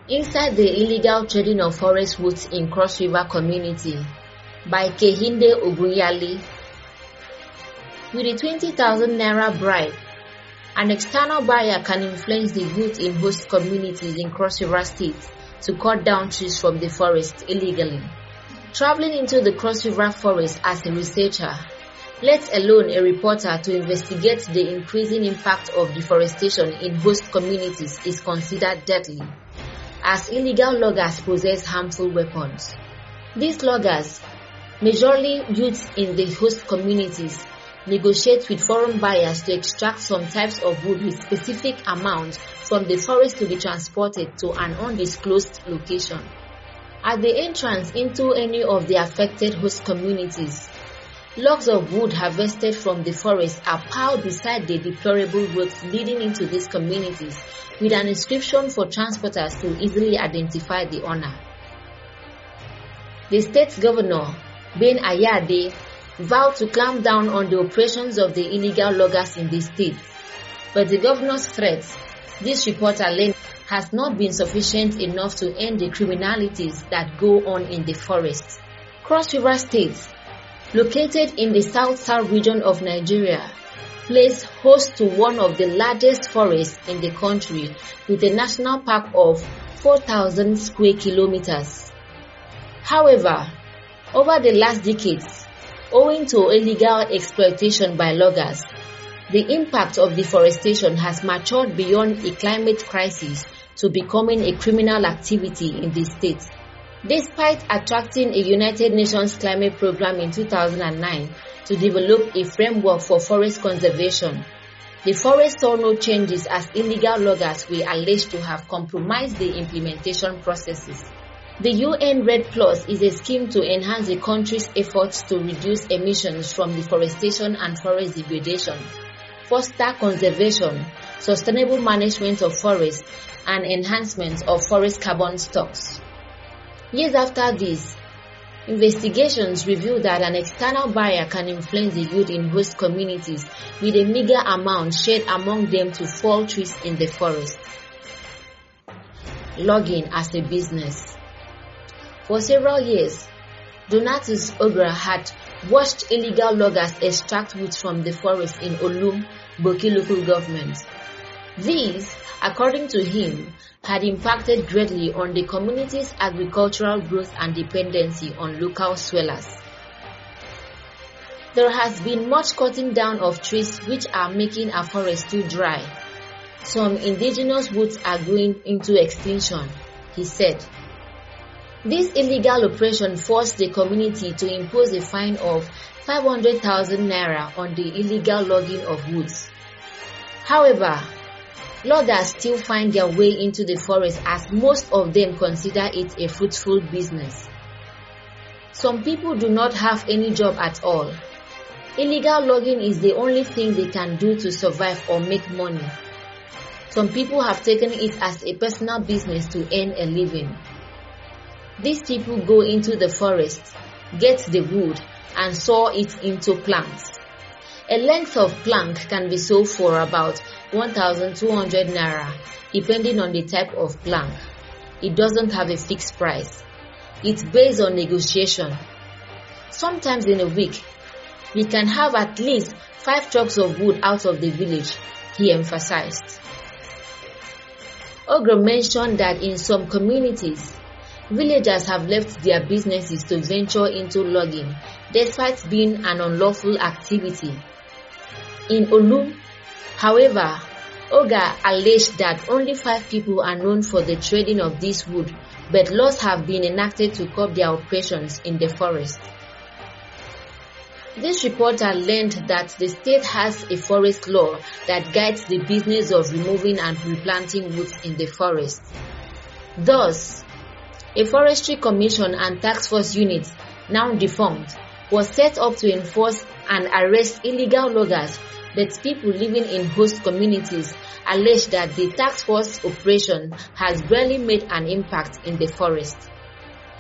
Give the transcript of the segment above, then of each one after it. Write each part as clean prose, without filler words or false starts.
Inside the Illegal Trading of Forest Woods in Cross River Community by Kehinde Ogunyali. With a 20,000 naira bribe, an external buyer can influence the youth in host communities in Cross River State to cut down trees from the forest illegally. Traveling into the Cross River forest as a researcher, let alone a reporter to investigate the increasing impact of deforestation in host communities is considered deadly, as illegal loggers possess harmful weapons. These loggers, majorly youths in the host communities, negotiate with foreign buyers to extract some types of wood with specific amounts from the forest to be transported to an undisclosed location. At the entrance into any of the affected host communities, logs of wood harvested from the forest are piled beside the deplorable roads leading into these communities with an inscription for transporters to easily identify the owner. The state governor, Ben Ayade, vowed to clamp down on the operations of the illegal loggers in the state, but the governor's threats, this reporter learned, has not been sufficient enough to end the criminalities that go on in the forest. Cross River State, located in the south-south region of Nigeria, plays host to one of the largest forests in the country with a national park of 4,000 square kilometers. However, over the last decades, owing to illegal exploitation by loggers, the impact of deforestation has matured beyond a climate crisis to becoming a criminal activity in the state. Despite attracting a United Nations climate program in 2009 to develop a framework for forest conservation, the forest saw no changes as illegal loggers were alleged to have compromised the implementation processes. The UN Red Plus is a scheme to enhance the country's efforts to reduce emissions from deforestation and forest degradation, foster conservation, sustainable management of forests, and enhancement of forest carbon stocks. Years after this, investigations reveal that an external buyer can influence the youth in host communities with a meager amount shared among them to fell trees in the forest. Logging as a business. For several years, Donatus Ogra had watched illegal loggers extract wood from the forest in Olum, Boki local government. These, according to him, had impacted greatly on the community's agricultural growth and dependency on local swellers. There has been much cutting down of trees which are making our forests too dry. Some indigenous woods are going into extinction, he said. This illegal operation forced the community to impose a fine of 500,000 naira on the illegal logging of woods. However, loggers still find their way into the forest as most of them consider it a fruitful business. Some people do not have any job at all. Illegal logging is the only thing they can do to survive or make money. Some people have taken it as a personal business to earn a living. These people go into the forest, get the wood, and saw it into planks. A length of plank can be sold for about 1,200 naira, depending on the type of plank. It doesn't have a fixed price. It's based on negotiation. Sometimes in a week, we can have at least 5 trucks of wood out of the village, he emphasized. Ogre mentioned that in some communities, villagers have left their businesses to venture into logging, despite being an unlawful activity. In Olum, however, Oga alleged that only 5 people are known for the trading of this wood, but laws have been enacted to curb their operations in the forest. This reporter learned that the state has a forest law that guides the business of removing and replanting woods in the forest. Thus, a forestry commission and task force unit, now defunct, was set up to enforce and arrest illegal loggers, but people living in host communities allege that the task force operation has barely made an impact in the forest.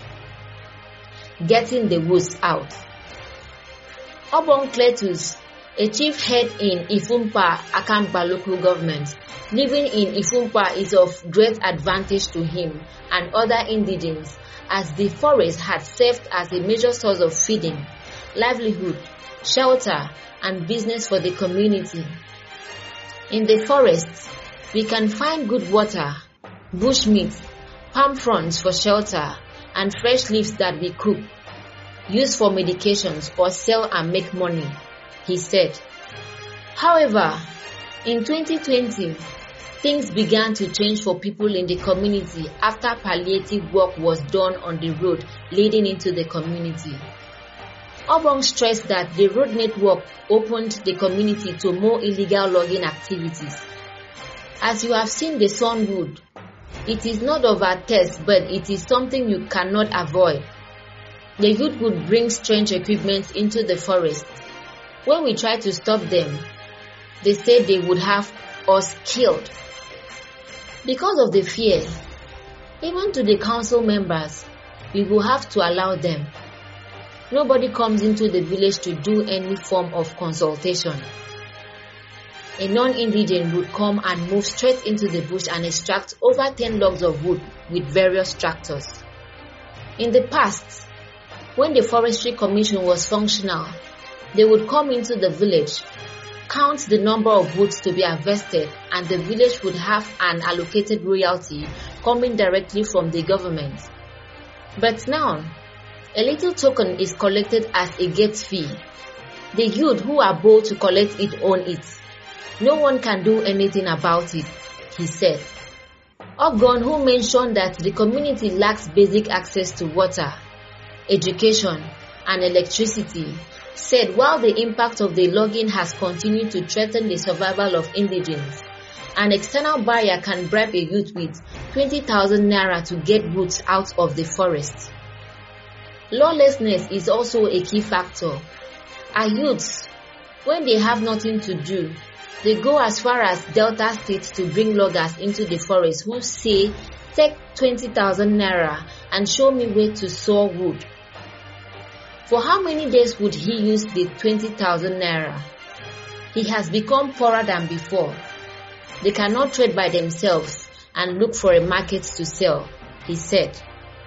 Getting the woods out. Obon Cletus, a chief head in Ifumpa, Akamba local government. Living in Ifumpa is of great advantage to him and other indigents, as the forest had served as a major source of feeding, livelihood, shelter, and business for the community. In the forests, we can find good water, bushmeat, palm fronds for shelter, and fresh leaves that we cook, use for medications, or sell and make money, he said. However, in 2020, things began to change for people in the community after palliative work was done on the road leading into the community. Obong stressed that the road network opened the community to more illegal logging activities. As you have seen the Sunwood, it is not of our taste, but it is something you cannot avoid. The youth would bring strange equipment into the forest. When we tried to stop them, they said they would have us killed. Because of the fear, even to the council members, we will have to allow them. Nobody comes into the village to do any form of consultation. A non-indigent would come and move straight into the bush and extract over 10 logs of wood with various tractors. In the past, when the Forestry Commission was functional, they would come into the village, count the number of woods to be harvested, and the village would have an allocated royalty coming directly from the government. But now, a little token is collected as a gate fee. The youth who are bold to collect it own it. No one can do anything about it, he said. Ogon, who mentioned that the community lacks basic access to water, education, and electricity, said while the impact of the logging has continued to threaten the survival of indigents, an external buyer can bribe a youth with 20,000 naira to get roots out of the forest. Lawlessness is also a key factor. Our youths, when they have nothing to do, they go as far as Delta State to bring loggers into the forest who say, take 20,000 naira and show me where to saw wood. For how many days would he use the 20,000 naira? He has become poorer than before. They cannot trade by themselves and look for a market to sell, he said.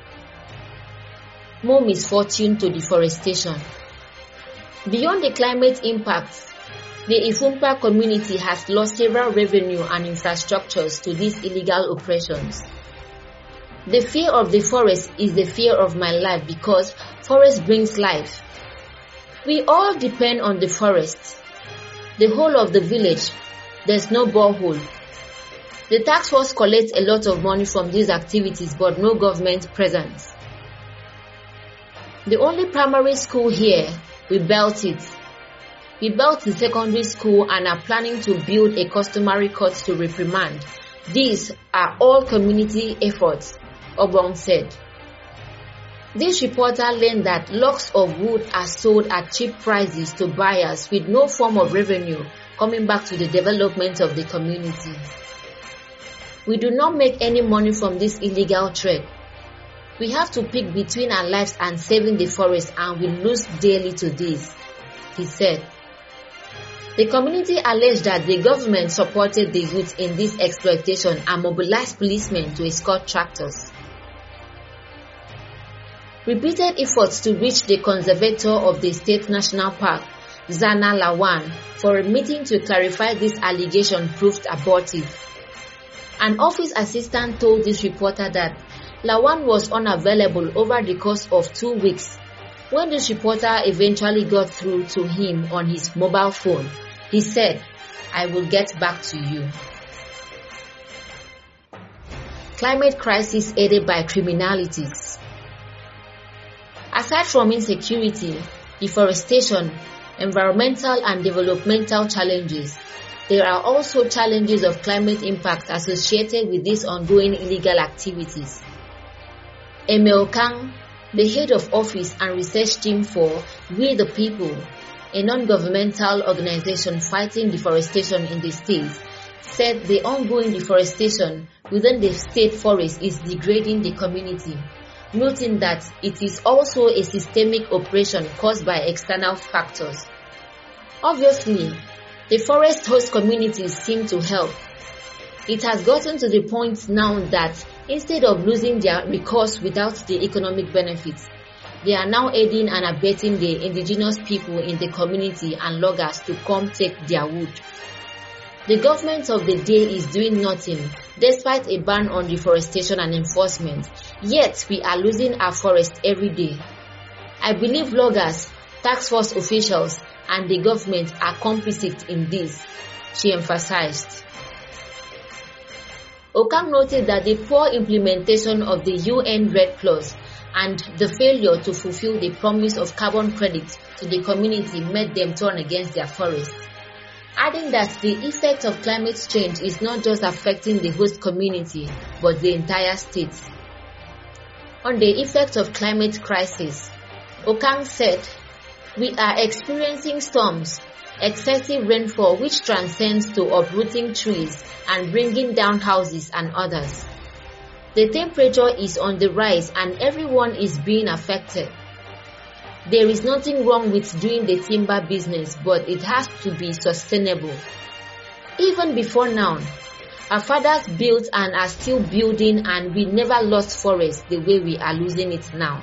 More misfortune to deforestation. Beyond the climate impacts, the Ifumpa community has lost several revenue and infrastructures to these illegal operations. The fear of the forest is the fear of my life because forest brings life. We all depend on the forest. The whole of the village, there's no borehole. The tax force collects a lot of money from these activities but no government presence. The only primary school here, we built it. We built the secondary school and are planning to build a customary court to reprimand. These are all community efforts, Obong said. This reporter learned that logs of wood are sold at cheap prices to buyers with no form of revenue coming back to the development of the community. We do not make any money from this illegal trade. We have to pick between our lives and saving the forest, and we lose dearly to this, he said. The community alleged that the government supported the youth in this exploitation and mobilized policemen to escort tractors. Repeated efforts to reach the conservator of the State National Park, Zana Lawan, for a meeting to clarify this allegation proved abortive. An office assistant told this reporter that Lawan was unavailable over the course of 2 weeks. When this reporter eventually got through to him on his mobile phone, he said, "I will get back to you." Climate crisis aided by criminalities. Aside from insecurity, deforestation, environmental and developmental challenges, there are also challenges of climate impact associated with these ongoing illegal activities. Emil Kang, the head of office and research team for We the People, a non-governmental organization fighting deforestation in the state, said the ongoing deforestation within the state forest is degrading the community, noting that it is also a systemic operation caused by external factors. Obviously, the forest host communities seem to help. It has gotten to the point now that instead of losing their recourse without the economic benefits, they are now aiding and abetting the indigenous people in the community and loggers to come take their wood. The government of the day is doing nothing despite a ban on deforestation and enforcement, yet we are losing our forest every day. I believe loggers, task force officials, and the government are complicit in this, she emphasized. Okang noted that the poor implementation of the UN REDD Clause and the failure to fulfill the promise of carbon credits to the community made them turn against their forests, adding that the effect of climate change is not just affecting the host community but the entire state. On the effect of climate crisis, Okang said, "We are experiencing storms, excessive rainfall which transcends to uprooting trees and bringing down houses and others. The temperature is on the rise and everyone is being affected. There is nothing wrong with doing the timber business, but it has to be sustainable. Even before now, our fathers built and are still building, and we never lost forests the way we are losing it now.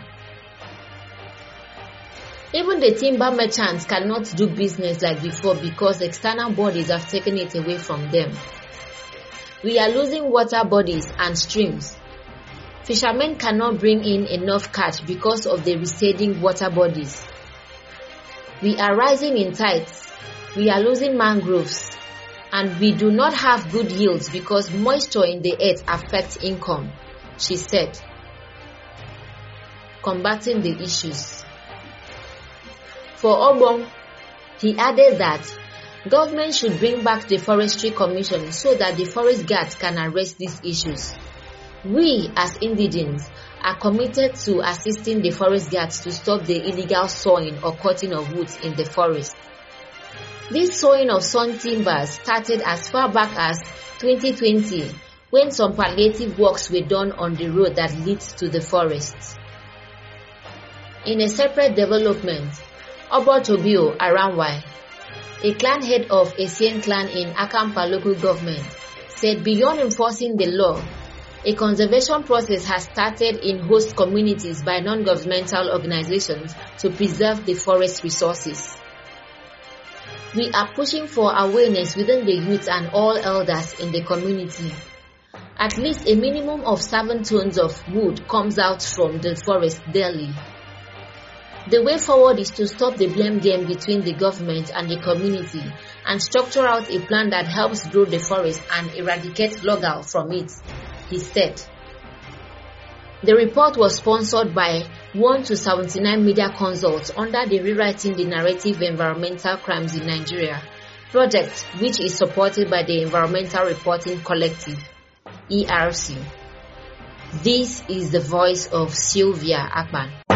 Even the timber merchants cannot do business like before because external bodies have taken it away from them. We are losing water bodies and streams. Fishermen cannot bring in enough catch because of the receding water bodies. We are rising in tides. We are losing mangroves. And we do not have good yields because moisture in the earth affects income," she said. Combating the issues. For Obong, he added that government should bring back the Forestry Commission so that the forest guards can address these issues. We, as indigents, are committed to assisting the forest guards to stop the illegal sawing or cutting of woods in the forest. This sawing of sawn timbers started as far back as 2020 when some palliative works were done on the road that leads to the forest. In a separate development, Obo Tobio Aranwai, a clan head of Essien clan in Akampa local government, said beyond enforcing the law, a conservation process has started in host communities by non-governmental organizations to preserve the forest resources. We are pushing for awareness within the youth and all elders in the community. At least a minimum of 7 tons of wood comes out from the forest daily. The way forward is to stop the blame game between the government and the community and structure out a plan that helps grow the forest and eradicate logger from it," he said. The report was sponsored by 1 to 79 media consults under the Rewriting the Narrative Environmental Crimes in Nigeria project, which is supported by the Environmental Reporting Collective, ERC. This is the voice of Sylvia Akpan.